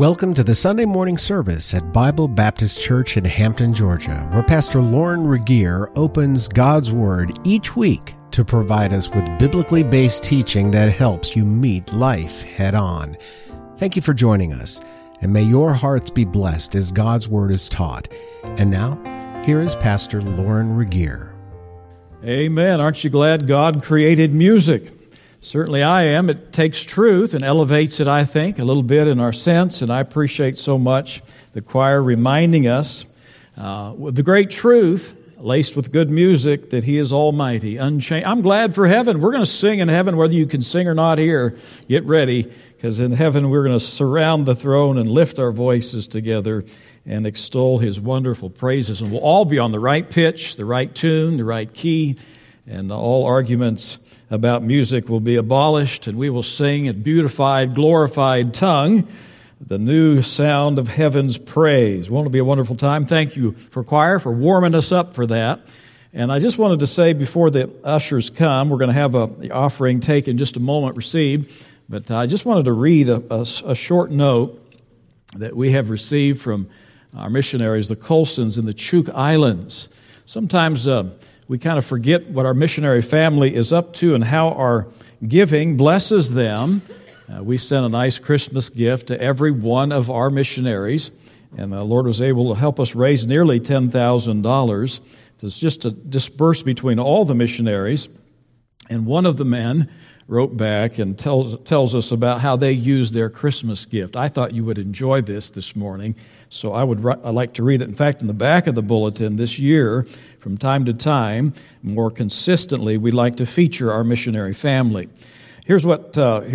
Welcome to the Sunday morning service at Bible Baptist Church in Hampton, Georgia, where Pastor Lauren Regier opens God's Word each week to provide us with biblically based teaching that helps you meet life head on. Thank you for joining us, and may your hearts be blessed as God's Word is taught. And now, here is Pastor Lauren Regier. Amen. Aren't you glad God created music? Certainly I am. It takes truth and elevates it, I think, a little bit in our sense, and I appreciate so much the choir reminding us with the great truth, laced with good music, that He is almighty, unchanged. I'm glad for heaven. We're going to sing in heaven whether you can sing or not here. Get ready, because in heaven we're going to surround the throne and lift our voices together and extol His wonderful praises. And we'll all be on the right pitch, the right tune, the right key, and all arguments about music will be abolished, and we will sing a beautified, glorified tongue, the new sound of heaven's praise. Won't it be a wonderful time? Thank you for choir for warming us up for that. And I just wanted to say before the ushers come, we're going to have the offering take in just a moment received, but I just wanted to read a short note that we have received from our missionaries, the Colsons in the Chuuk Islands. Sometimes we kind of forget what our missionary family is up to and how our giving blesses them. We sent a nice Christmas gift to every one of our missionaries, and the Lord was able to help us raise nearly $10,000. It's just to disperse between all the missionaries. And one of the men wrote back and tells us about how they used their Christmas gift. I thought you would enjoy this morning, so I'd like to read it. In fact, in the back of the bulletin this year, from time to time, more consistently, we like to feature our missionary family. Here's what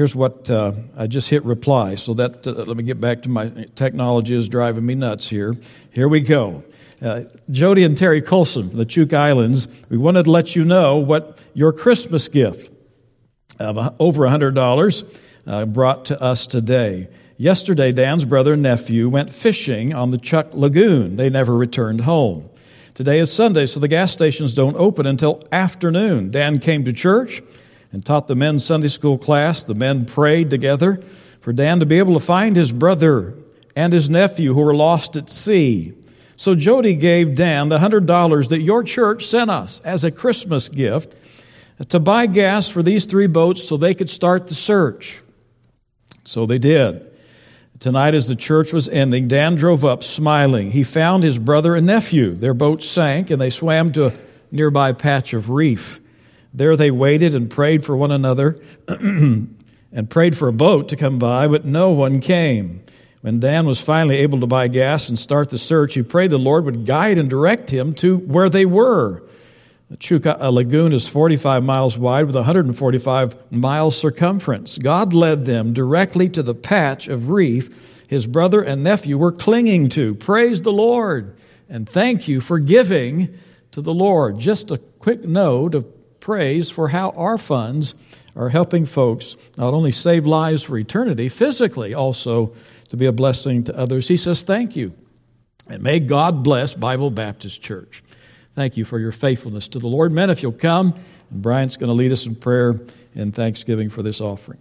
I just hit reply. So that let me get back to my technology is driving me nuts here. Here we go. Jody and Terry Colson from the Chuuk Islands, we wanted to let you know what your Christmas gift of over $100 brought to us today. Yesterday, Dan's brother and nephew went fishing on the Chuuk Lagoon. They never returned home. Today is Sunday, so the gas stations don't open until afternoon. Dan came to church and taught the men's Sunday school class. The men prayed together for Dan to be able to find his brother and his nephew who were lost at sea. So Jody gave Dan the $100 that your church sent us as a Christmas gift to buy gas for these 3 boats so they could start the search. So they did. Tonight, as the church was ending, Dan drove up smiling. He found his brother and nephew. Their boat sank, and they swam to a nearby patch of reef. There they waited and prayed for one another and prayed for a boat to come by, but no one came. When Dan was finally able to buy gas and start the search, he prayed the Lord would guide and direct him to where they were. The Chuuk Lagoon is 45 miles wide with a 145-mile circumference. God led them directly to the patch of reef his brother and nephew were clinging to. Praise the Lord, and thank you for giving to the Lord. Just a quick note of praise for how our funds are helping folks not only save lives for eternity, physically also to be a blessing to others. He says thank you, and may God bless Bible Baptist Church. Thank you for your faithfulness to the Lord. Men, if you'll come, and Brian's going to lead us in prayer and thanksgiving for this offering.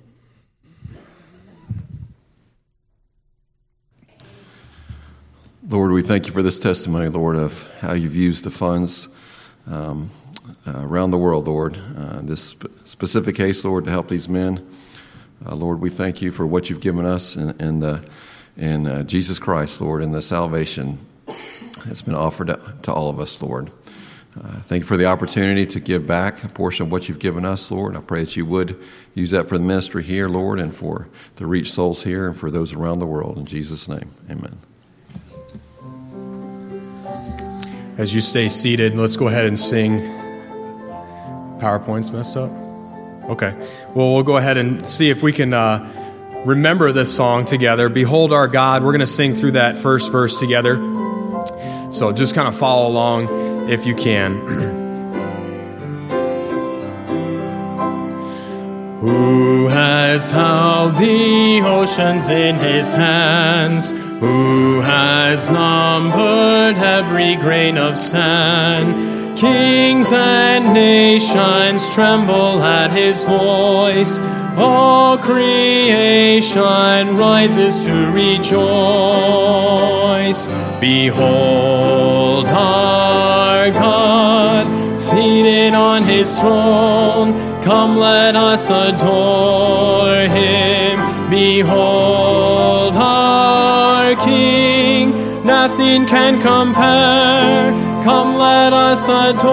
Lord, we thank you for this testimony, Lord, of how you've used the funds around the world, Lord. This specific case, Lord, to help these men. Lord, we thank you for what you've given us in Jesus Christ, Lord, and the salvation that's been offered to all of us, Lord. Thank you for the opportunity to give back a portion of what you've given us, Lord. I pray that you would use that for the ministry here, Lord, and to reach souls here and for those around the world. In Jesus' name, amen. As you stay seated, let's go ahead and sing. PowerPoint's messed up? Okay. Well, we'll go ahead and see if we can remember this song together. Behold our God. We're going to sing through that first verse together. So just kind of follow along if you can. Who has held the oceans in his hands? Who has numbered every grain of sand? Kings and nations tremble at his voice. All creation rises to rejoice. Behold our God, seated on his throne. Come, let us adore him. Behold our King, nothing can compare. Come, let us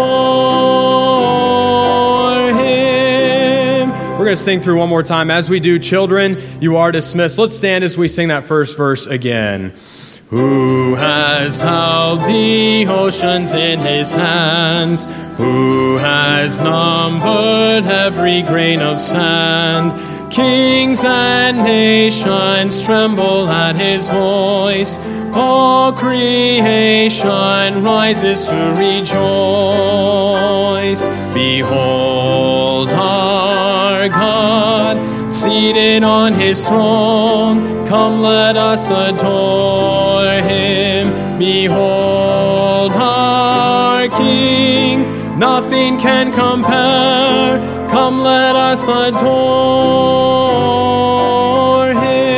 adore him. We're going to sing through one more time. As we do, children, you are dismissed. Let's stand as we sing that first verse again. Who has held the oceans in his hands? Who has numbered every grain of sand? Kings and nations tremble at his voice. All creation rises to rejoice. Behold our God, seated on his throne. Come, let us adore him. Behold our King, nothing can compare. Come, let us adore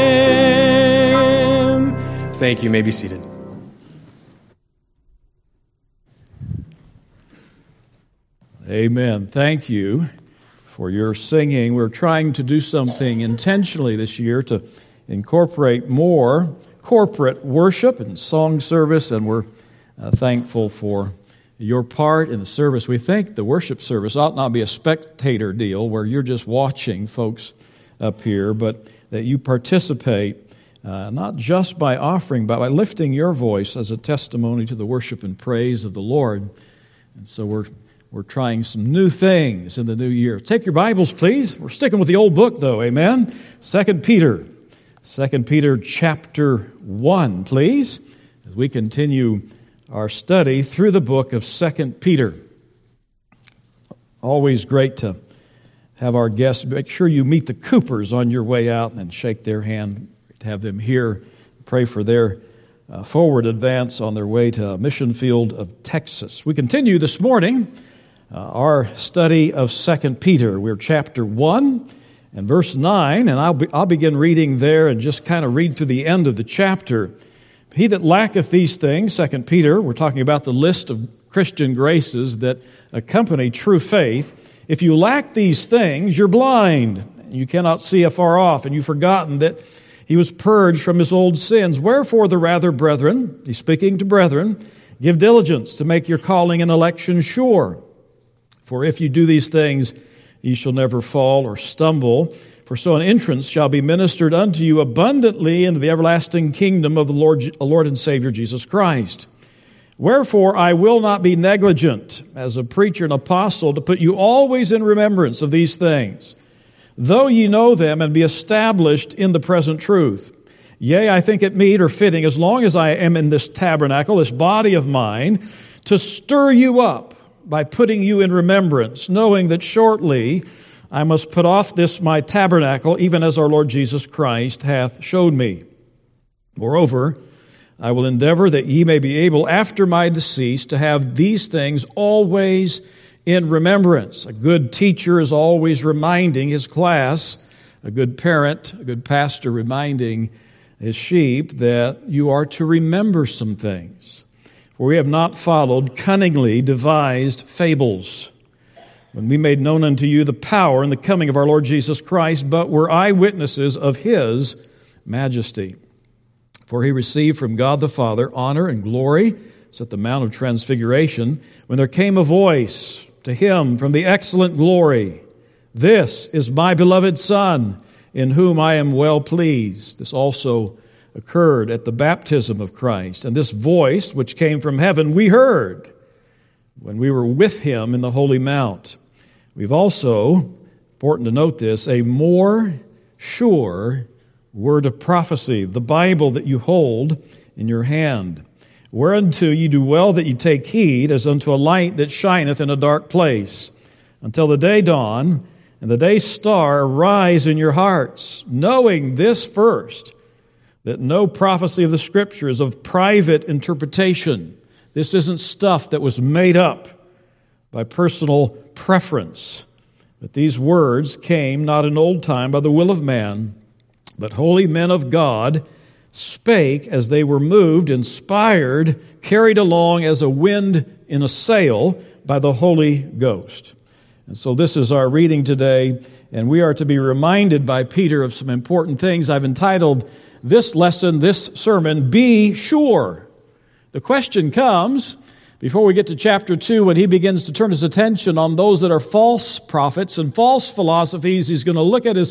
him. Thank you. You may be seated. Amen. Thank you for your singing. We're trying to do something intentionally this year to incorporate more corporate worship and song service, and we're thankful for your part in the service. We think the worship service ought not be a spectator deal where you're just watching folks up here, but that you participate not just by offering, but by lifting your voice as a testimony to the worship and praise of the Lord. And so we're trying some new things in the new year. Take your Bibles, please. We're sticking with the old book, though, amen? 2 Peter chapter 1, please, as we continue our study through the book of 2 Peter. Always great to have our guests. Make sure you meet the Coopers on your way out and shake their hand, to have them here. Pray for their forward advance on their way to Mission Field of Texas. We continue this morning our study of 2 Peter. We're chapter 1 and verse 9, and I'll begin reading there and just kind of read to the end of the chapter. He that lacketh these things, 2 Peter, we're talking about the list of Christian graces that accompany true faith. If you lack these things, you're blind. You cannot see afar off, and you've forgotten that he was purged from his old sins. Wherefore the rather, brethren, he's speaking to brethren, give diligence to make your calling and election sure. For if you do these things, ye shall never fall or stumble. For so an entrance shall be ministered unto you abundantly into the everlasting kingdom of the Lord and Savior Jesus Christ. Wherefore I will not be negligent as a preacher and apostle to put you always in remembrance of these things, though ye know them and be established in the present truth. Yea, I think it meet or fitting, as long as I am in this tabernacle, this body of mine, to stir you up by putting you in remembrance, knowing that shortly I must put off this my tabernacle, even as our Lord Jesus Christ hath showed me. Moreover, I will endeavor that ye may be able after my decease to have these things always in remembrance. A good teacher is always reminding his class, a good parent, a good pastor reminding his sheep that you are to remember some things. For we have not followed cunningly devised fables, when we made known unto you the power and the coming of our Lord Jesus Christ, but were eyewitnesses of his majesty. For he received from God the Father honor and glory, it's at the Mount of Transfiguration, when there came a voice to him from the excellent glory, this is my beloved Son, in whom I am well pleased. This also occurred at the baptism of Christ. And this voice, which came from heaven, we heard when we were with him in the Holy Mount. We've also, important to note this, a more sure word of prophecy, the Bible that you hold in your hand, whereunto you do well that you take heed, as unto a light that shineth in a dark place, until the day dawn and the day star arise in your hearts, knowing this first, that no prophecy of the Scripture is of private interpretation. This isn't stuff that was made up by personal preference, But these words came not in old time by the will of man, but holy men of God spake as they were moved, inspired, carried along as a wind in a sail by the Holy Ghost. And so this is our reading today, and we are to be reminded by Peter of some important things. I've entitled this lesson, this sermon, Be Sure. The question comes, before we get to chapter 2, when he begins to turn his attention on those that are false prophets and false philosophies, he's going to look at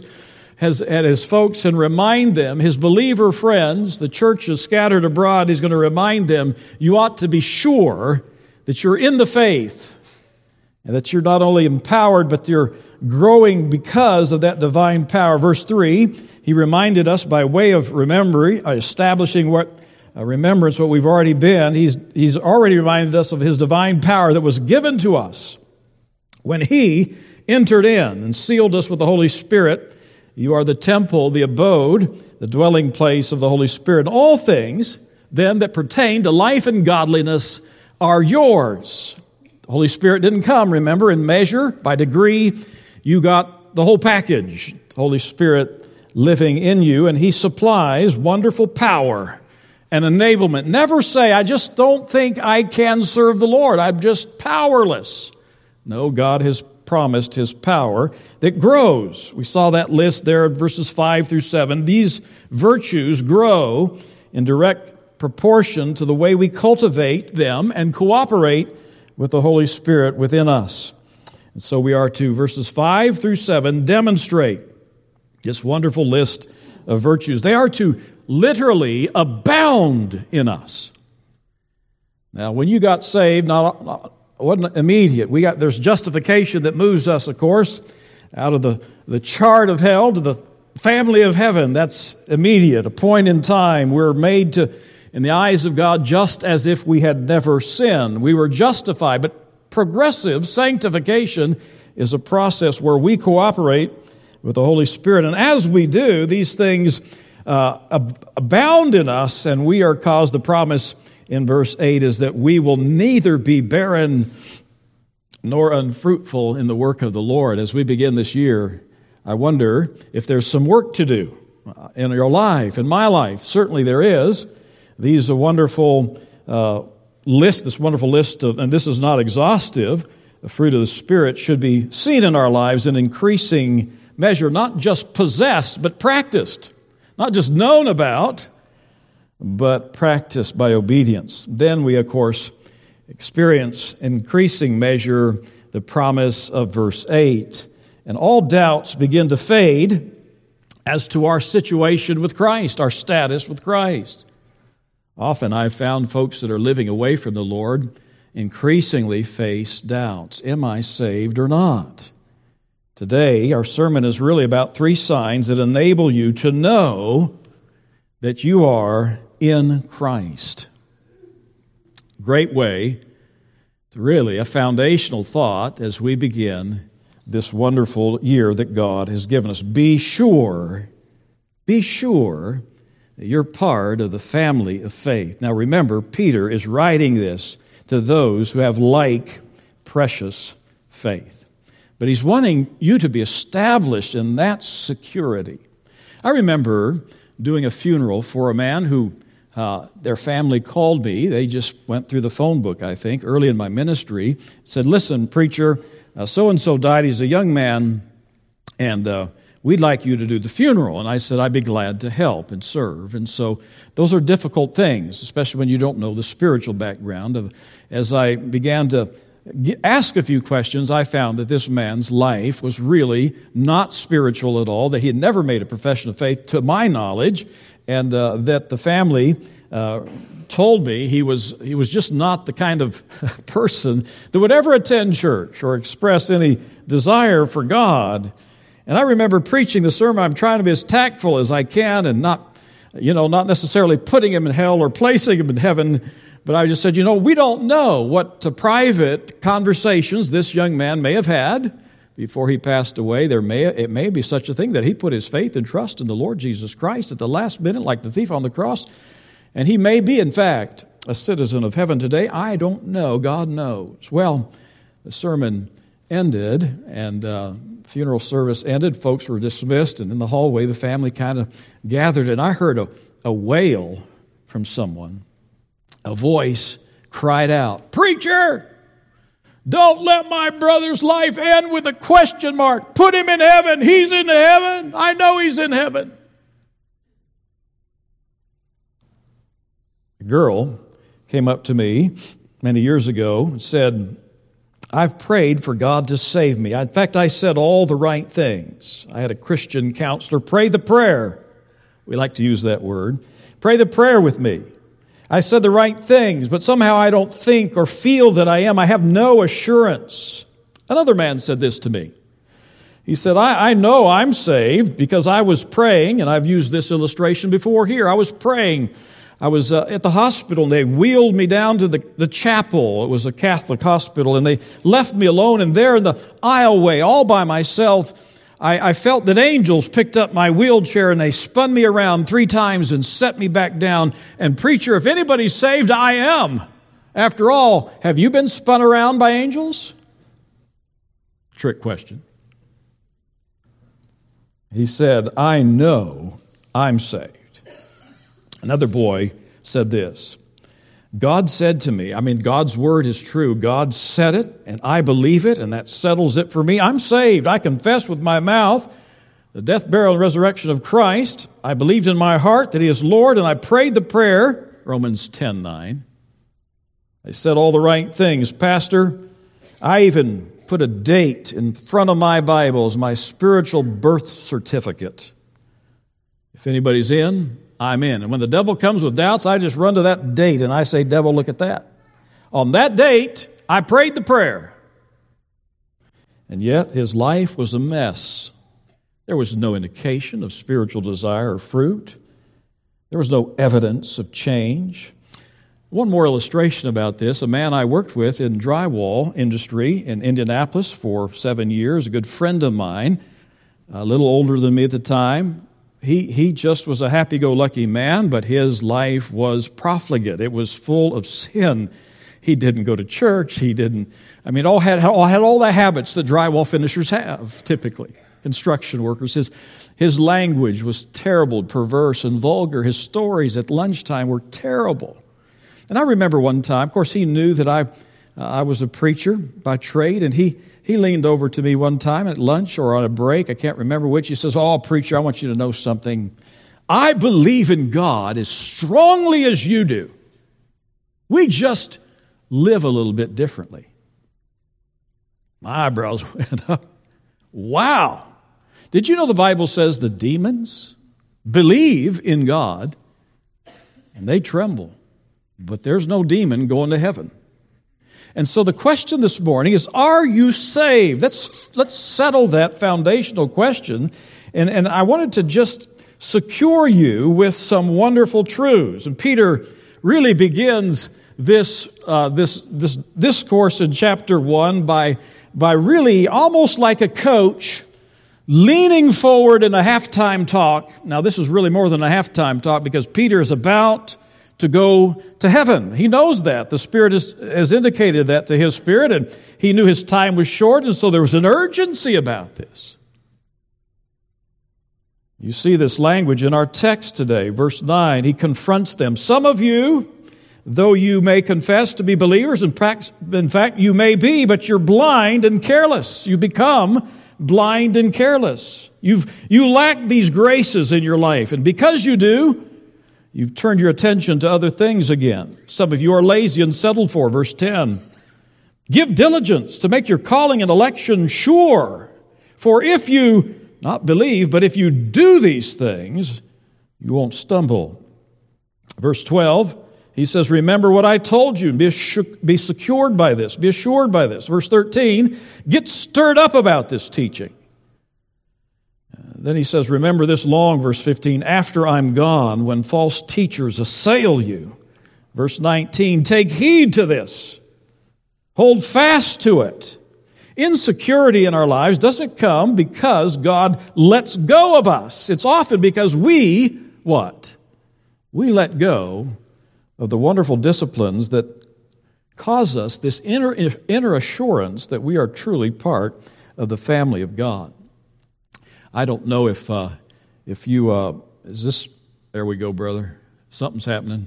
his folks and remind them, his believer friends, the churches scattered abroad, he's going to remind them, you ought to be sure that you're in the faith and that you're not only empowered, but you're growing because of that divine power. Verse 3, he reminded us by way of remembering, establishing remembrance what we've already been. He's already reminded us of his divine power that was given to us when he entered in and sealed us with the Holy Spirit. You are the temple, the abode, the dwelling place of the Holy Spirit. All things, then, that pertain to life and godliness are yours. The Holy Spirit didn't come, remember, in measure, by degree. You got the whole package. The Holy Spirit living in you, and he supplies wonderful power and enablement. Never say, I just don't think I can serve the Lord. I'm just powerless. No, God has promised his power that grows. We saw that list there in verses 5 through 7. These virtues grow in direct proportion to the way we cultivate them and cooperate with the Holy Spirit within us. And so we are to, verses 5 through 7, demonstrate this wonderful list of virtues. They are to literally abound in us. Now, when you got saved, wasn't immediate. There's justification that moves us, of course, out of the chart of hell to the family of heaven. That's immediate, a point in time. We're made to, in the eyes of God, just as if we had never sinned. We were justified, but progressive sanctification is a process where we cooperate with the Holy Spirit. And as we do, these things abound in us, and we are caused, the promise in verse 8 is that we will neither be barren nor unfruitful in the work of the Lord. As we begin this year, I wonder if there's some work to do in your life, in my life. Certainly there is. These are wonderful this wonderful list of, and this is not exhaustive, the fruit of the Spirit should be seen in our lives in increasing measure, not just possessed, but practiced. Not just known about, but practiced by obedience. Then we, of course, experience increasing measure the promise of verse 8. And all doubts begin to fade as to our situation with Christ, our status with Christ. Often I've found folks that are living away from the Lord increasingly face doubts. Am I saved or not? Today, our sermon is really about 3 signs that enable you to know that you are in Christ. Great way to really a foundational thought as we begin this wonderful year that God has given us. Be sure that you're part of the family of faith. Now remember, Peter is writing this to those who have like precious faith. But he's wanting you to be established in that security. I remember doing a funeral for a man who their family called me. They just went through the phone book, I think, early in my ministry. Said, listen, preacher, so-and-so died. He's a young man, and we'd like you to do the funeral. And I said, I'd be glad to help and serve. And so those are difficult things, especially when you don't know the spiritual background. As I began to ask a few questions, I found that this man's life was really not spiritual at all, that he had never made a profession of faith, to my knowledge, and that the family told me he was just not the kind of person that would ever attend church or express any desire for God. And I remember preaching the sermon. I'm trying to be as tactful as I can and not necessarily putting him in hell or placing him in heaven. But I just said, we don't know what private conversations this young man may have had before he passed away. It may be such a thing that he put his faith and trust in the Lord Jesus Christ at the last minute, like the thief on the cross. And he may be, in fact, a citizen of heaven today. I don't know. God knows. Well, the sermon ended, and funeral service ended, folks were dismissed, and in the hallway the family kind of gathered, and I heard a wail from someone. A voice cried out, "Preacher, don't let my brother's life end with a question mark. Put him in heaven. He's in heaven. I know he's in heaven." A girl came up to me many years ago and said, "I've prayed for God to save me. In fact, I said all the right things. I had a Christian counselor pray the prayer." We like to use that word. "Pray the prayer with me. I said the right things, but somehow I don't think or feel that I am. I have no assurance." Another man said this to me. He said, I know I'm saved because I was praying, and I've used this illustration before here. I was praying. I was at the hospital, and they wheeled me down to the chapel. It was a Catholic hospital, and they left me alone, and there in the aisleway, all by myself, I felt that angels picked up my wheelchair and they spun me around 3 times and set me back down. And preacher, if anybody's saved, I am. After all, have you been spun around by angels? Trick question. He said, "I know I'm saved." Another boy said this. God said to me, God's word is true. God said it, and I believe it, and that settles it for me. I'm saved. I confess with my mouth the death, burial, and resurrection of Christ. I believed in my heart that He is Lord, and I prayed the prayer, Romans 10:9. I said all the right things. Pastor, I even put a date in front of my Bible as my spiritual birth certificate. If anybody's in, I'm in. And when the devil comes with doubts, I just run to that date and I say, "Devil, look at that. On that date, I prayed the prayer." And yet, his life was a mess. There was no indication of spiritual desire or fruit. There was no evidence of change. One more illustration about this. A man I worked with in drywall industry in Indianapolis for 7 years, a good friend of mine, a little older than me at the time. He just was a happy-go-lucky man, but his life was profligate. It was full of sin. He didn't go to church. He didn't, had all the habits that drywall finishers have, typically. Construction workers. His language was terrible, perverse, and vulgar. His stories at lunchtime were terrible. And I remember one time, of course, he knew that I was a preacher by trade, and he leaned over to me one time at lunch or on a break, I can't remember which. He says, "Oh, preacher, I want you to know something. I believe in God as strongly as you do. We just live a little bit differently." My eyebrows went up. Wow. Did you know the Bible says the demons believe in God and they tremble, but there's no demon going to heaven? And so the question this morning is, are you saved? Let's settle that foundational question. And I wanted to just secure you with some wonderful truths. And Peter really begins this discourse in chapter 1 by really almost like a coach leaning forward in a halftime talk. Now, this is really more than a halftime talk because Peter is about to go to heaven. He knows that. The Spirit has indicated that to his spirit, and he knew his time was short, and so there was an urgency about this. You see this language in our text today, verse 9. He confronts them. "Some of you, though you may confess to be believers, in fact you may be, but you're blind and careless." You become blind and careless. You lack these graces in your life, and because you do, you've turned your attention to other things again. Some of you are lazy and settled for. Verse 10. "Give diligence to make your calling and election sure. For if you not believe, but if you do these things, you won't stumble." Verse 12, he says, "Remember what I told you. Be secured by this. Be assured by this." Verse 13, "Get stirred up about this teaching." Then he says, "Remember this long," verse 15, "after I'm gone, when false teachers assail you." Verse 19, "Take heed to this. Hold fast to it." Insecurity in our lives doesn't come because God lets go of us. It's often because we, what? We let go of the wonderful disciplines that cause us this inner assurance that we are truly part of the family of God. I don't know if you, is this, there we go, brother. Something's happening.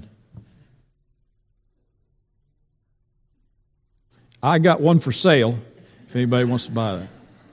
I got one for sale, if anybody wants to buy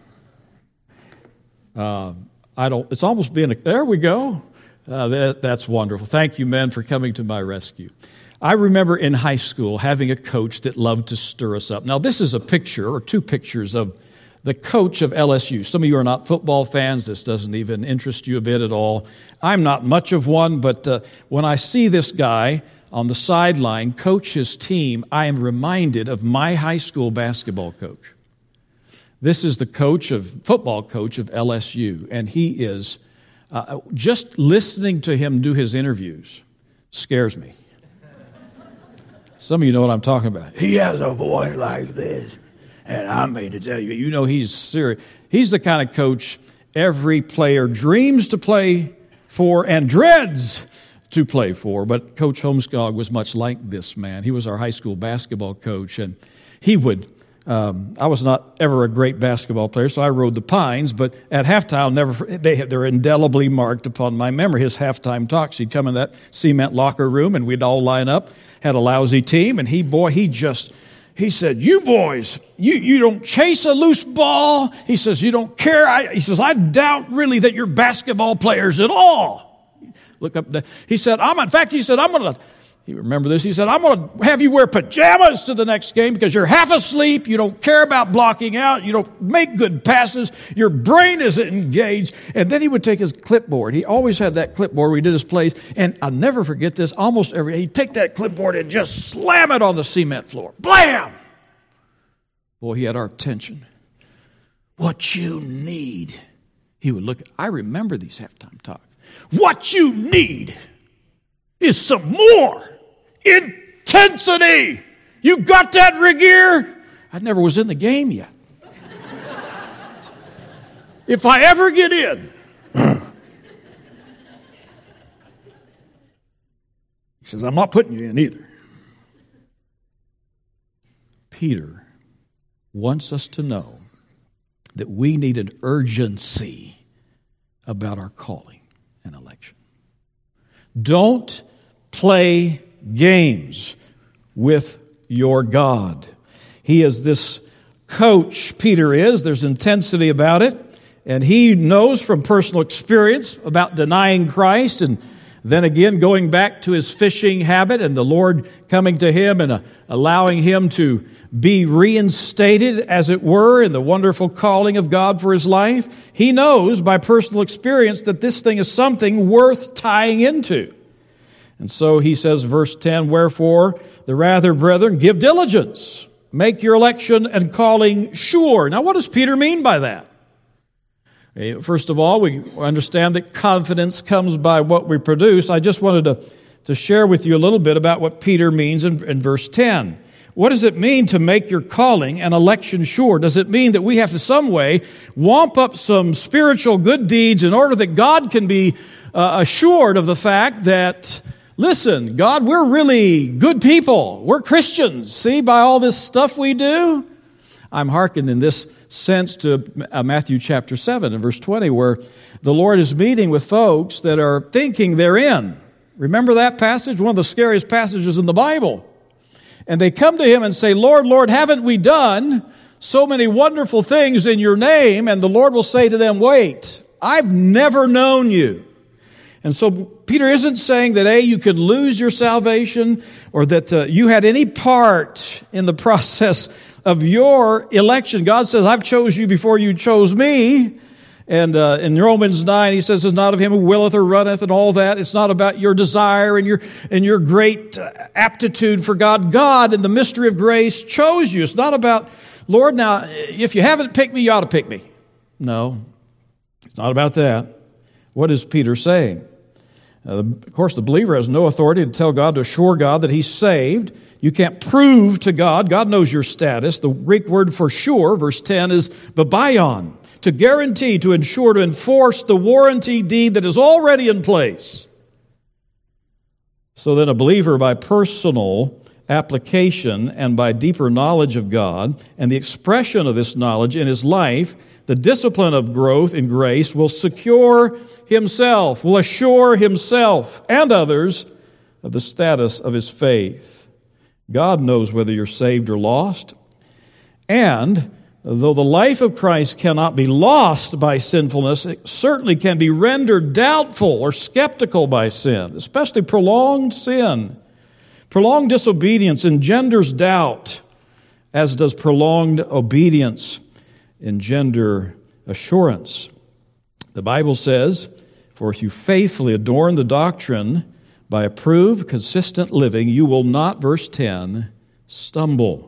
that. It's almost being, there we go. That's wonderful. Thank you, men, for coming to my rescue. I remember in high school having a coach that loved to stir us up. Now, this is a picture, or two pictures, of the coach of LSU. Some of you are not football fans. This doesn't even interest you a bit at all. I'm not much of one, but when I see this guy on the sideline coach his team, I am reminded of my high school basketball coach. This is the football coach of LSU, and he is, just listening to him do his interviews scares me. Some of you know what I'm talking about. He has a voice like this, and I mean to tell you, he's serious. He's the kind of coach every player dreams to play for and dreads to play for, but Coach Holmskog was much like this man. He was our high school basketball coach, and he would, I was not ever a great basketball player, so I rode the Pines, but at halftime, they're indelibly marked upon my memory. His halftime talks, he'd come in that cement locker room, and we'd all line up, had a lousy team, and he said, you boys, you don't chase a loose ball. He says, you don't care. He says, I doubt really that you're basketball players at all. Look up. He said, I'm going to, you remember this? He said, I'm going to have you wear pajamas to the next game because you're half asleep. You don't care about blocking out. You don't make good passes. Your brain isn't engaged. And then he would take his clipboard. He always had that clipboard where he did his plays. And I'll never forget this. He'd take that clipboard and just slam it on the cement floor. Blam! Boy, he had our attention. What you need. He would look. I remember these halftime talks. What you need is some more intensity. You got that, Regier? I never was in the game yet. If I ever get in. He says, I'm not putting you in either. Peter wants us to know that we need an urgency about our calling and election. Don't play games with your God. He is this coach, Peter is. There's intensity about it. And he knows from personal experience about denying Christ and then again going back to his fishing habit and the Lord coming to him and allowing him to be reinstated, as it were, in the wonderful calling of God for his life. He knows by personal experience that this thing is something worth tying into. And so he says, verse 10, wherefore, the rather, brethren, give diligence. Make your election and calling sure. Now, what does Peter mean by that? First of all, we understand that confidence comes by what we produce. I just wanted to share with you a little bit about what Peter means in verse 10. What does it mean to make your calling and election sure? Does it mean that we have to some way wamp up some spiritual good deeds in order that God can be assured of the fact that, listen, God, we're really good people. We're Christians. See, by all this stuff we do? I'm hearkening in this sense to Matthew chapter 7 and verse 20, where the Lord is meeting with folks that are thinking they're in. Remember that passage? One of the scariest passages in the Bible. And they come to him and say, Lord, Lord, haven't we done so many wonderful things in your name? And the Lord will say to them, wait, I've never known you. And so Peter isn't saying that, A, you could lose your salvation or that you had any part in the process of your election. God says, I've chose you before you chose me. And in Romans 9, he says, it's not of him who willeth or runneth and all that. It's not about your desire and your great aptitude for God. God, in the mystery of grace, chose you. It's not about, Lord, now, if you haven't picked me, you ought to pick me. No, it's not about that. What is Peter saying? Of course, the believer has no authority to tell God, to assure God that he's saved. You can't prove to God. God knows your status. The Greek word for sure, verse 10, is babaion. To guarantee, to ensure, to enforce the warranty deed that is already in place. So then a believer by personal application and by deeper knowledge of God and the expression of this knowledge in his life, the discipline of growth in grace will assure himself and others of the status of his faith. God knows whether you're saved or lost. And though the life of Christ cannot be lost by sinfulness, it certainly can be rendered doubtful or skeptical by sin, especially prolonged sin. Prolonged disobedience engenders doubt, as does prolonged obedience engender assurance. The Bible says, "For if you faithfully adorn the doctrine by approved, consistent living, you will not," verse 10, stumble,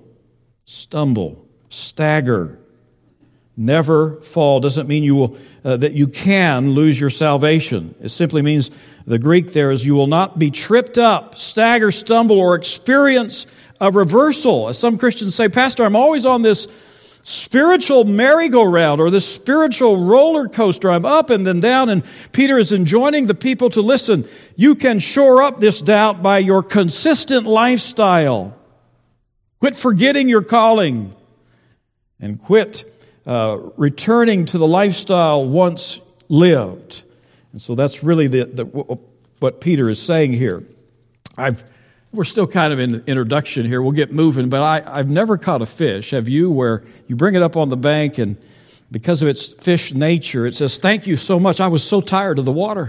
stagger, never fall. Doesn't mean you will that you can lose your salvation. It simply means, the Greek there is, you will not be tripped up, stagger, stumble, or experience a reversal. As some Christians say, "Pastor, I'm always on this spiritual merry-go-round or this spiritual roller coaster. I'm up and then down." And Peter is enjoining the people to listen. You can shore up this doubt by your consistent lifestyle. Quit forgetting your calling and quit returning to the lifestyle once lived. And so that's really what Peter is saying here. We're still kind of in the introduction here. We'll get moving, but I've never caught a fish, have you, where you bring it up on the bank and because of its fish nature, it says, "Thank you so much. I was so tired of the water."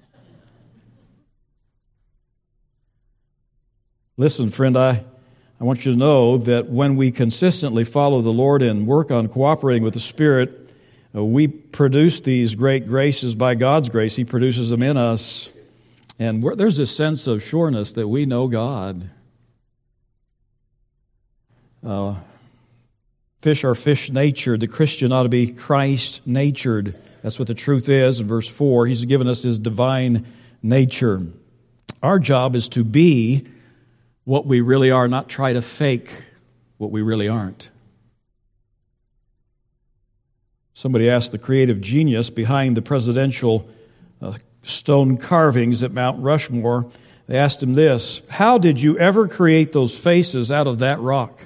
Listen, friend, I want you to know that when we consistently follow the Lord and work on cooperating with the Spirit, we produce these great graces by God's grace. He produces them in us. And there's this sense of sureness that we know God. Fish are fish-natured. The Christian ought to be Christ-natured. That's what the truth is. In verse 4, He's given us His divine nature. Our job is to be what we really are, not try to fake what we really aren't. Somebody asked the creative genius behind the presidential stone carvings at Mount Rushmore. They asked him this: "How did you ever create those faces out of that rock?"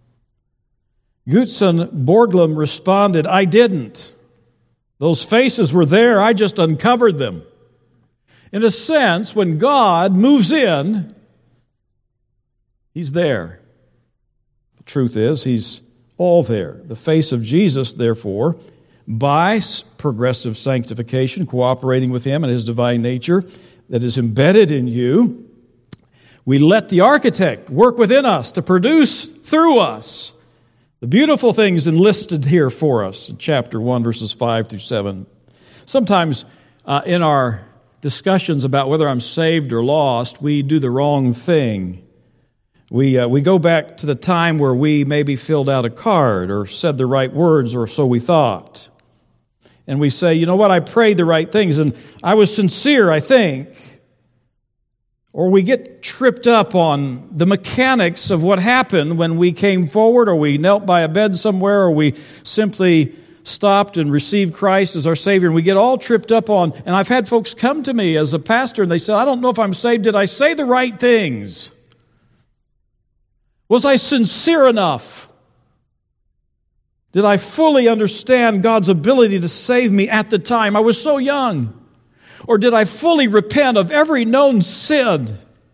Gutzon Borglum responded, "I didn't. Those faces were there, I just uncovered them." In a sense, when God moves in, He's there. The truth is, He's all there. The face of Jesus, therefore, by progressive sanctification, cooperating with Him and His divine nature that is embedded in you, we let the architect work within us to produce through us the beautiful things enlisted here for us in chapter 1, verses 5 through 7. Sometimes in our discussions about whether I'm saved or lost, we do the wrong thing. We go back to the time where we maybe filled out a card or said the right words, or so we thought. And we say, "You know what, I prayed the right things and I was sincere, I think." Or we get tripped up on the mechanics of what happened when we came forward, or we knelt by a bed somewhere, or we simply stopped and received Christ as our Savior. And we get all tripped up on, and I've had folks come to me as a pastor and they say, "I don't know if I'm saved. Did I say the right things? Was I sincere enough? Did I fully understand God's ability to save me at the time? I was so young. Or did I fully repent of every known sin?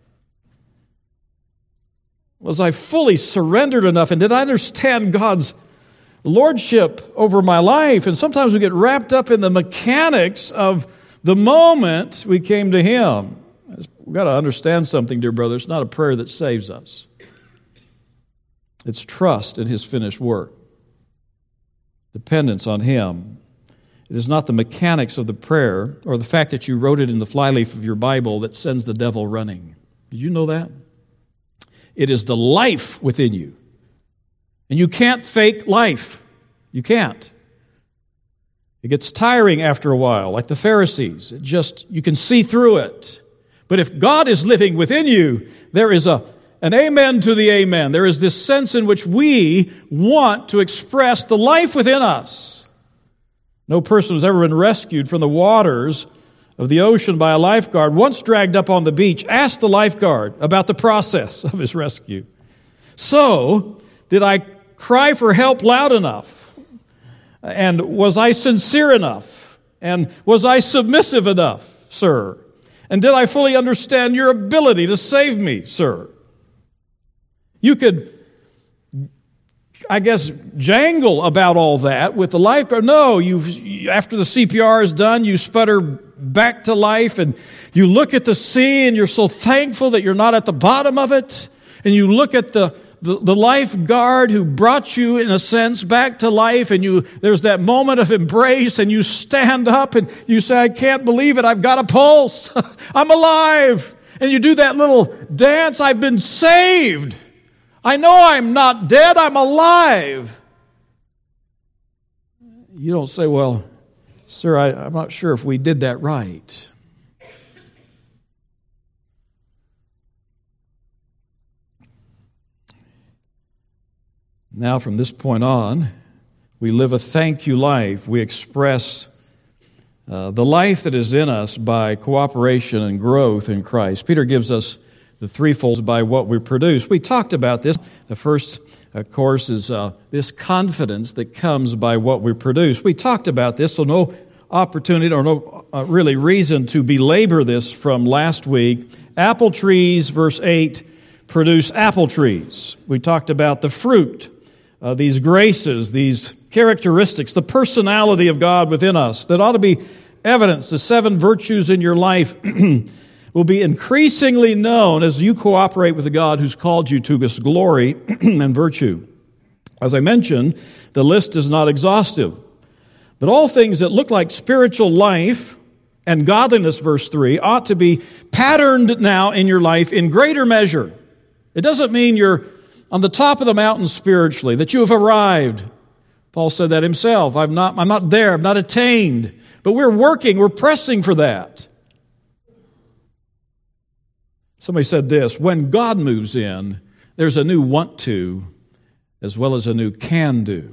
Was I fully surrendered enough? And did I understand God's lordship over my life?" And sometimes we get wrapped up in the mechanics of the moment we came to Him. We've got to understand something, dear brother. It's not a prayer that saves us. It's trust in His finished work. Dependence on Him. It is not the mechanics of the prayer or the fact that you wrote it in the flyleaf of your Bible that sends the devil running. Did you know that? It is the life within you. And you can't fake life. You can't. It gets tiring after a while, like the Pharisees. You can see through it. But if God is living within you, there is an amen to the amen. There is this sense in which we want to express the life within us. No person has ever been rescued from the waters of the ocean by a lifeguard, once dragged up on the beach, asked the lifeguard about the process of his rescue. So, did I cry for help loud enough? And was I sincere enough? And was I submissive enough, sir? And did I fully understand your ability to save me, sir? You could, I guess, jangle about all that with the lifeguard. No, after the CPR is done, you sputter back to life and you look at the sea and you're so thankful that you're not at the bottom of it. And you look at the lifeguard who brought you, in a sense, back to life, and there's that moment of embrace, and you stand up and you say, I can't believe it, I've got a pulse, I'm alive. And you do that little dance, I've been saved. I know I'm not dead, I'm alive. You don't say, well, sir, I'm not sure if we did that right. Now, from this point on, we live a thank you life. We express the life that is in us by cooperation and growth in Christ. Peter gives us the threefold by what we produce. We talked about this. The first, of course, is this confidence that comes by what we produce. We talked about this, so no opportunity or no really reason to belabor this from last week. Apple trees, verse 8, produce apple trees. We talked about the fruit. These graces, these characteristics, the personality of God within us that ought to be evidence. The 7 virtues in your life will be increasingly known as you cooperate with the God who's called you to this glory and virtue. As I mentioned, the list is not exhaustive, but all things that look like spiritual life and godliness, verse 3, ought to be patterned now in your life in greater measure. It doesn't mean you're on the top of the mountain spiritually, that you have arrived. Paul said that himself. I'm not there, I've not attained. But we're pressing for that. Somebody said this, when God moves in, there's a new want to as well as a new can do.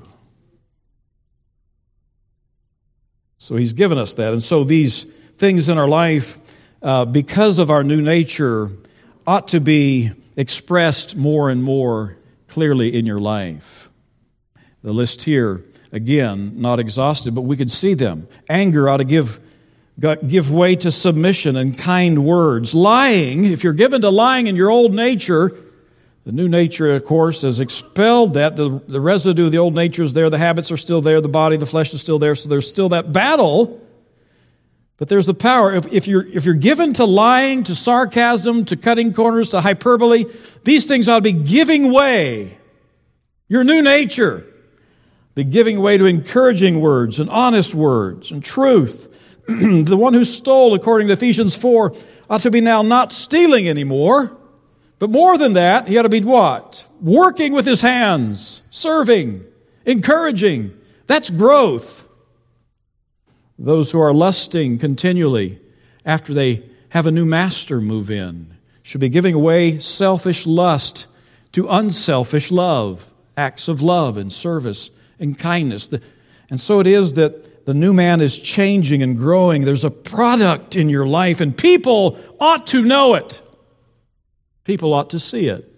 So he's given us that. And so these things in our life, because of our new nature, ought to be expressed more and more clearly in your life. The list here, again, not exhaustive, but we could see them. Anger ought to give way to submission and kind words. Lying, if you're given to lying in your old nature, the new nature, of course, has expelled that. The residue of the old nature is there. The habits are still there. The body, the flesh is still there. So there's still that battle. But there's the power. If you're given to lying, to sarcasm, to cutting corners, to hyperbole, these things ought to be giving way. Your new nature. Be giving way to encouraging words and honest words and truth. The one who stole, according to Ephesians 4, ought to be now not stealing anymore. But more than that, he ought to be what? Working with his hands, serving, encouraging. That's growth. Those who are lusting continually after they have a new master move in should be giving away selfish lust to unselfish love, acts of love and service and kindness. And so it is that the new man is changing and growing. There's a product in your life, and people ought to know it. People ought to see it.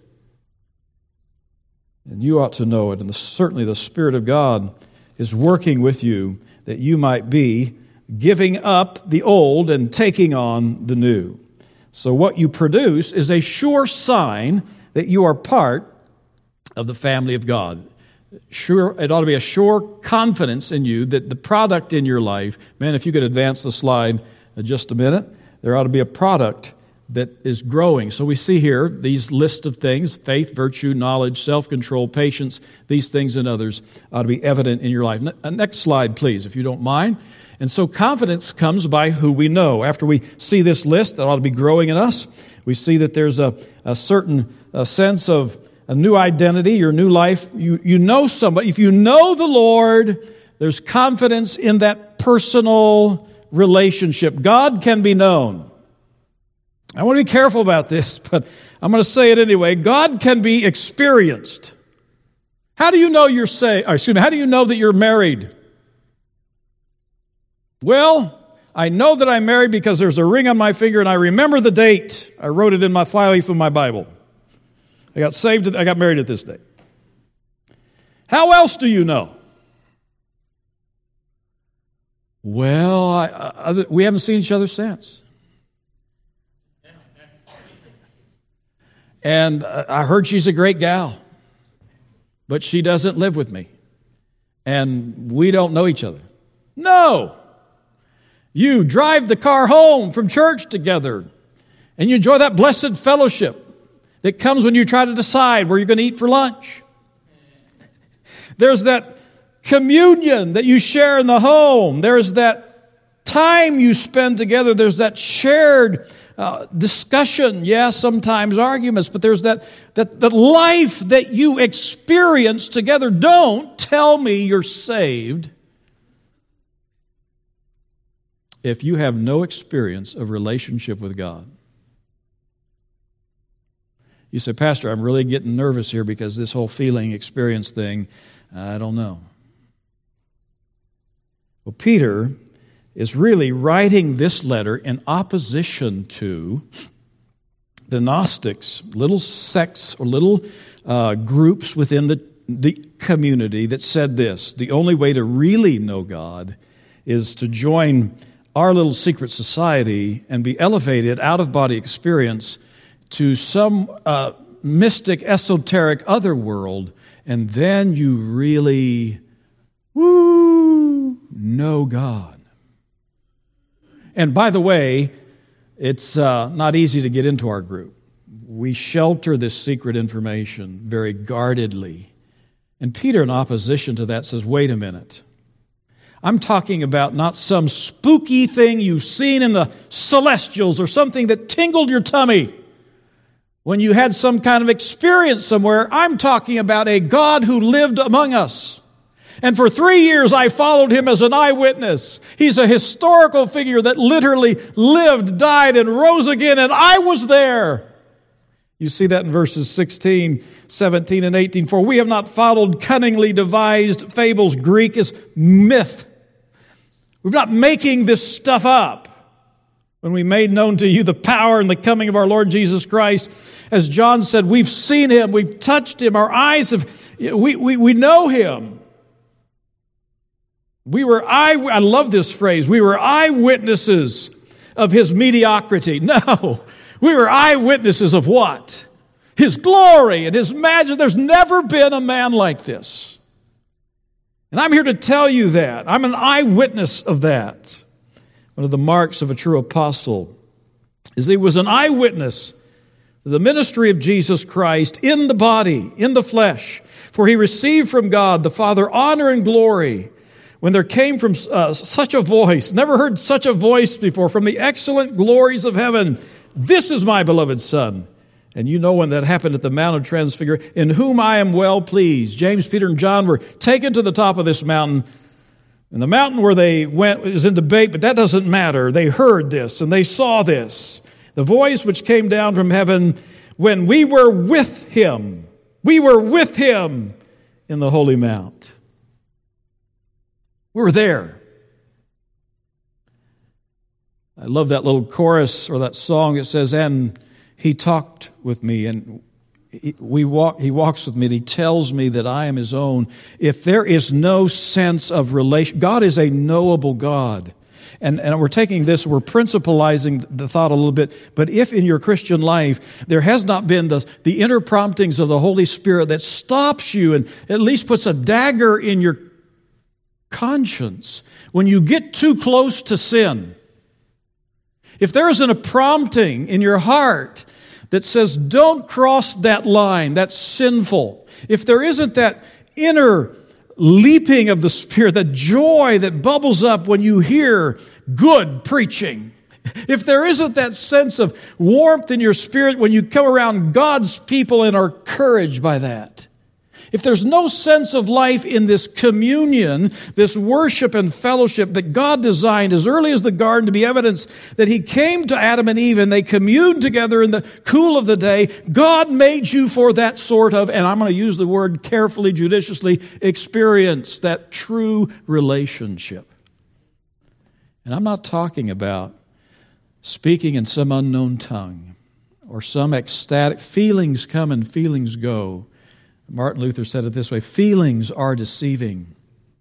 And you ought to know it. And certainly the Spirit of God is working with you that you might be giving up the old and taking on the new. So what you produce is a sure sign that you are part of the family of God. Sure, it ought to be a sure confidence in you that the product in your life, man, if you could advance the slide just a minute, there ought to be a product that is growing. So we see here these list of things: faith, virtue, knowledge, self-control, patience. These things and others ought to be evident in your life. Next slide, please, if you don't mind. And so confidence comes by who we know. After we see this list that ought to be growing in us, we see that there's a certain sense of a new identity, your new life. You know somebody. If you know the Lord, there's confidence in that personal relationship. God can be known. I want to be careful about this, but I'm going to say it anyway. God can be experienced. How do you know how do you know that you're married? Well, I know that I'm married because there's a ring on my finger and I remember the date. I wrote it in my flyleaf of my Bible. I got married at this date. How else do you know? Well, we haven't seen each other since. And I heard she's a great gal, but she doesn't live with me. And we don't know each other. No! You drive the car home from church together, and you enjoy that blessed fellowship that comes when you try to decide where you're going to eat for lunch. There's that communion that you share in the home. There's that time you spend together. There's that shared discussion. Yeah, sometimes arguments, but there's that life that you experience together. Don't tell me you're saved if you have no experience of relationship with God. You say, Pastor, I'm really getting nervous here because this whole feeling experience thing, I don't know. Well, Peter is really writing this letter in opposition to the Gnostics, little sects or little groups within the community that said this: the only way to really know God is to join our little secret society and be elevated out of body experience to some mystic, esoteric other world, and then you really know God. And by the way, it's not easy to get into our group. We shelter this secret information very guardedly. And Peter, in opposition to that, says, wait a minute. I'm talking about not some spooky thing you've seen in the celestials or something that tingled your tummy when you had some kind of experience somewhere. I'm talking about a God who lived among us. And for 3 years, I followed him as an eyewitness. He's a historical figure that literally lived, died, and rose again, and I was there. You see that in verses 16, 17, and 18. For we have not followed cunningly devised fables. Greek is myth. We're not making this stuff up. When we made known to you the power and the coming of our Lord Jesus Christ, as John said, we've seen him, we've touched him, our eyes have, we know him. I love this phrase, we were eyewitnesses of his mediocrity. No, we were eyewitnesses of what? His glory and his majesty. There's never been a man like this. And I'm here to tell you that. I'm an eyewitness of that. One of the marks of a true apostle is he was an eyewitness to the ministry of Jesus Christ in the body, in the flesh. For he received from God the Father honor and glory when there came from such a voice, never heard such a voice before, from the excellent glories of heaven, this is my beloved Son. And you know when that happened at the Mount of Transfiguration, in whom I am well pleased. James, Peter, and John were taken to the top of this mountain. And the mountain where they went is in debate, but that doesn't matter. They heard this and they saw this. The voice which came down from heaven when we were with him. We were with him in the holy mount. We were there. I love that little chorus or that song that says, and he talked with me, and he walks with me, and he tells me that I am his own. If there is no sense of relation, God is a knowable God. And we're taking this, we're principalizing the thought a little bit, but if in your Christian life there has not been the inner promptings of the Holy Spirit that stops you and at least puts a dagger in your conscience when you get too close to sin, if there isn't a prompting in your heart that says, don't cross that line, that's sinful. If there isn't that inner leaping of the Spirit, that joy that bubbles up when you hear good preaching, if there isn't that sense of warmth in your spirit when you come around God's people and are encouraged by that, if there's no sense of life in this communion, this worship and fellowship that God designed as early as the garden to be evidence that he came to Adam and Eve and they communed together in the cool of the day, God made you for that sort of, and I'm going to use the word carefully, judiciously, experience, that true relationship. And I'm not talking about speaking in some unknown tongue or some ecstatic, feelings come and feelings go. Martin Luther said it this way, feelings are deceiving.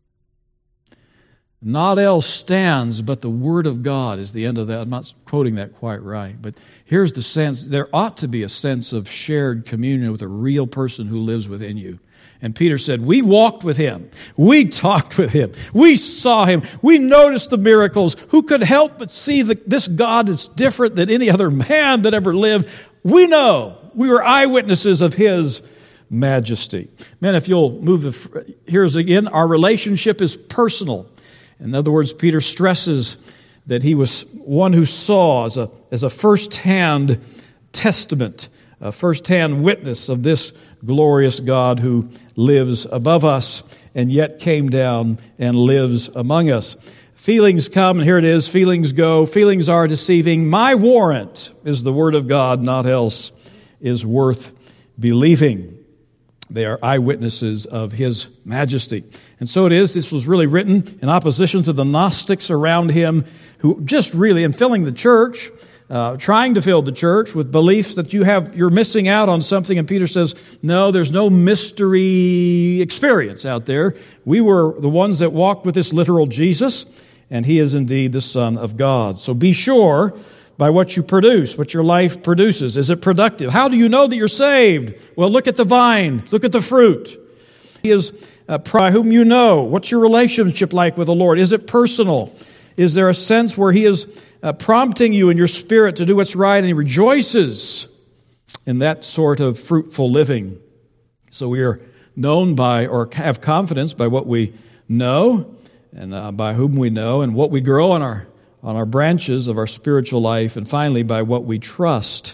Not else stands, but the Word of God is the end of that. I'm not quoting that quite right, but here's the sense. There ought to be a sense of shared communion with a real person who lives within you. And Peter said, we walked with Him. We talked with Him. We saw Him. We noticed the miracles. Who could help but see that this God is different than any other man that ever lived? We know. We were eyewitnesses of His majesty. Man, if you'll move here's again, our relationship is personal. In other words, Peter stresses that he was one who saw as a first-hand testament, a first-hand witness of this glorious God who lives above us and yet came down and lives among us. Feelings come, and here it is, feelings go, feelings are deceiving. My warrant is the Word of God, not else is worth believing. They are eyewitnesses of His majesty. And so it is, this was really written in opposition to the Gnostics around him who just really, in filling the church, trying to fill the church with beliefs that you're missing out on something. And Peter says, no, there's no mystery experience out there. We were the ones that walked with this literal Jesus, and He is indeed the Son of God. So be sure by what you produce, what your life produces. Is it productive? How do you know that you're saved? Well, look at the vine. Look at the fruit. He is by whom you know. What's your relationship like with the Lord? Is it personal? Is there a sense where He is prompting you in your spirit to do what's right, and He rejoices in that sort of fruitful living? So we are known by, or have confidence by what we know, and by whom we know, and what we grow on our branches of our spiritual life, and finally by what we trust,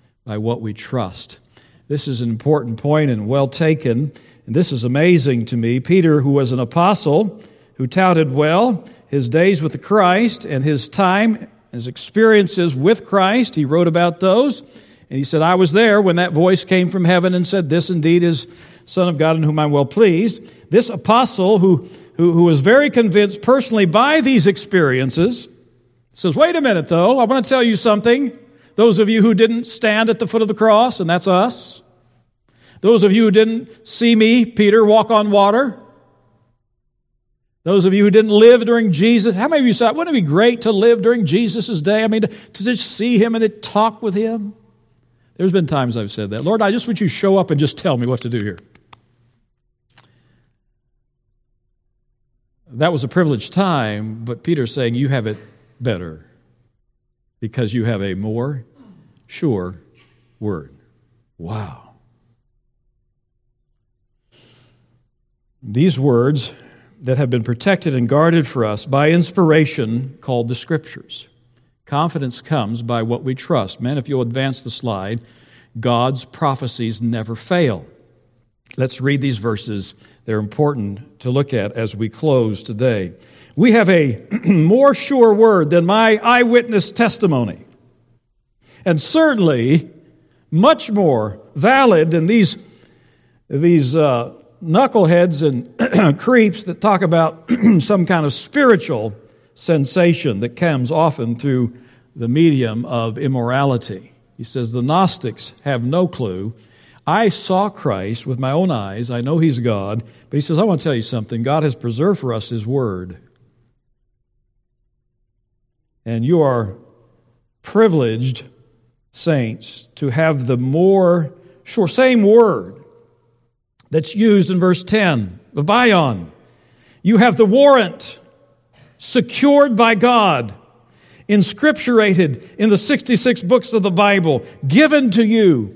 This is an important point and well taken, and this is amazing to me. Peter, who was an apostle, who touted well his days with the Christ and his time, his experiences with Christ, he wrote about those, and he said, I was there when that voice came from heaven and said, this indeed is Son of God in whom I'm well pleased. This apostle who was very convinced personally by these experiences says, wait a minute though, I want to tell you something. Those of you who didn't stand at the foot of the cross, and that's us. Those of you who didn't see me, Peter, walk on water. Those of you who didn't live during Jesus. How many of you said, wouldn't it be great to live during Jesus' day? I mean, to just see Him and to talk with Him. There's been times I've said that. Lord, I just want you to show up and just tell me what to do here. That was a privileged time, but Peter's saying you have it better because you have a more sure word. Wow. These words that have been protected and guarded for us by inspiration called the Scriptures. Confidence comes by what we trust. Man, if you'll advance the slide, God's prophecies never fail. Let's read these verses. They're important to look at as we close today. We have a more sure word than my eyewitness testimony, and certainly much more valid than these knuckleheads and creeps that talk about some kind of spiritual sensation that comes often through the medium of immorality. He says, the Gnostics have no clue. I saw Christ with my own eyes. I know He's God. But he says, I want to tell you something. God has preserved for us His Word. And you are privileged, saints, to have the more sure, same word that's used in verse 10, the bion. You have the warrant secured by God, inscripturated in the 66 books of the Bible, given to you.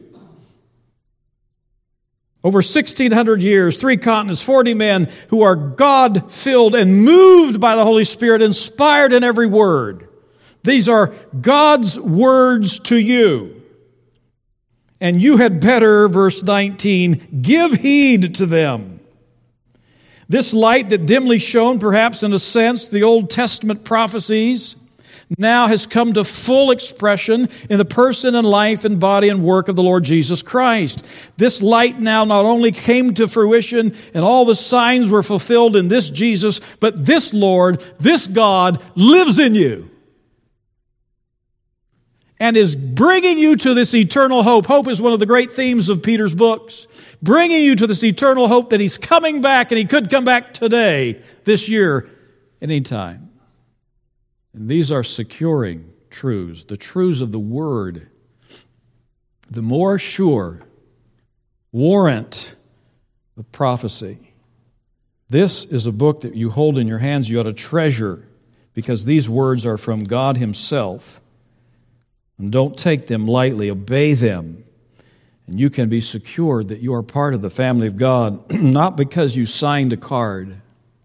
Over 1,600 years, 3 continents, 40 men who are God-filled and moved by the Holy Spirit, inspired in every word. These are God's words to you. And you had better, verse 19, give heed to them. This light that dimly shone, perhaps in a sense, the Old Testament prophecies, now has come to full expression in the person and life and body and work of the Lord Jesus Christ. This light now not only came to fruition and all the signs were fulfilled in this Jesus, but this Lord, this God lives in you and is bringing you to this eternal hope. Hope is one of the great themes of Peter's books. Bringing you to this eternal hope that He's coming back, and He could come back today, this year, anytime. And these are securing truths, the truths of the Word, the more sure warrant of prophecy. This is a book that you hold in your hands, you ought to treasure, because these words are from God Himself. And don't take them lightly, obey them. And you can be secured that you are part of the family of God, not because you signed a card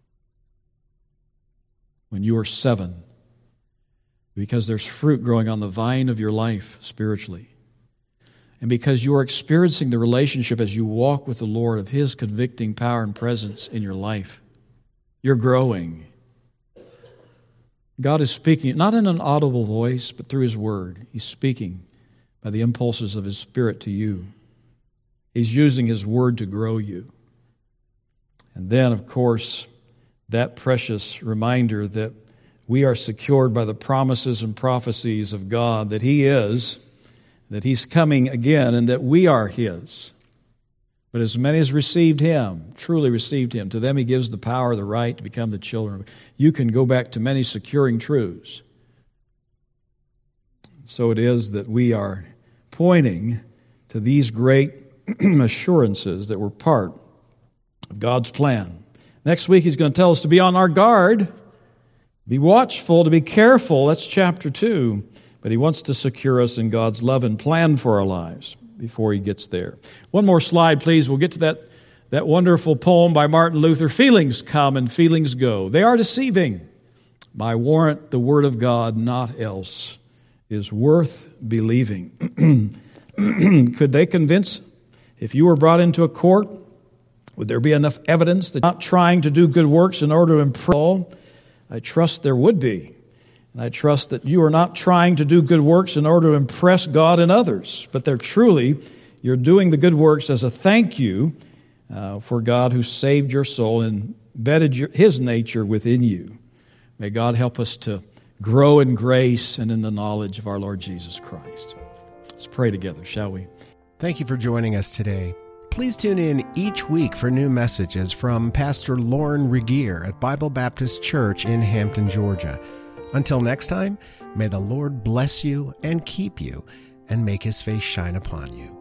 when you were 7, because there's fruit growing on the vine of your life spiritually, and because you are experiencing the relationship as you walk with the Lord of His convicting power and presence in your life. You're growing. God is speaking, not in an audible voice, but through His Word. He's speaking by the impulses of His Spirit to you. He's using His Word to grow you. And then, of course, that precious reminder that we are secured by the promises and prophecies of God, that He is, that He's coming again, and that we are His. But as many as received Him, truly received Him, to them He gives the power, the right to become the children. You can go back to many securing truths. So it is that we are pointing to these great assurances that were part of God's plan. Next week He's going to tell us to be on our guard, be watchful, to be careful. That's chapter 2. But He wants to secure us in God's love and plan for our lives before He gets there. One more slide, please. We'll get to that wonderful poem by Martin Luther, Feelings Come and Feelings Go. They are deceiving. By warrant, the Word of God, not else, is worth believing. Could they convince, if you were brought into a court, would there be enough evidence that you're not trying to do good works in order to improve? I trust there would be. And I trust that you are not trying to do good works in order to impress God and others, but you're doing the good works as a thank you for God who saved your soul and embedded His nature within you. May God help us to grow in grace and in the knowledge of our Lord Jesus Christ. Let's pray together, shall we? Thank you for joining us today. Please tune in each week for new messages from Pastor Lauren Regier at Bible Baptist Church in Hampton, Georgia. Until next time, may the Lord bless you and keep you and make His face shine upon you.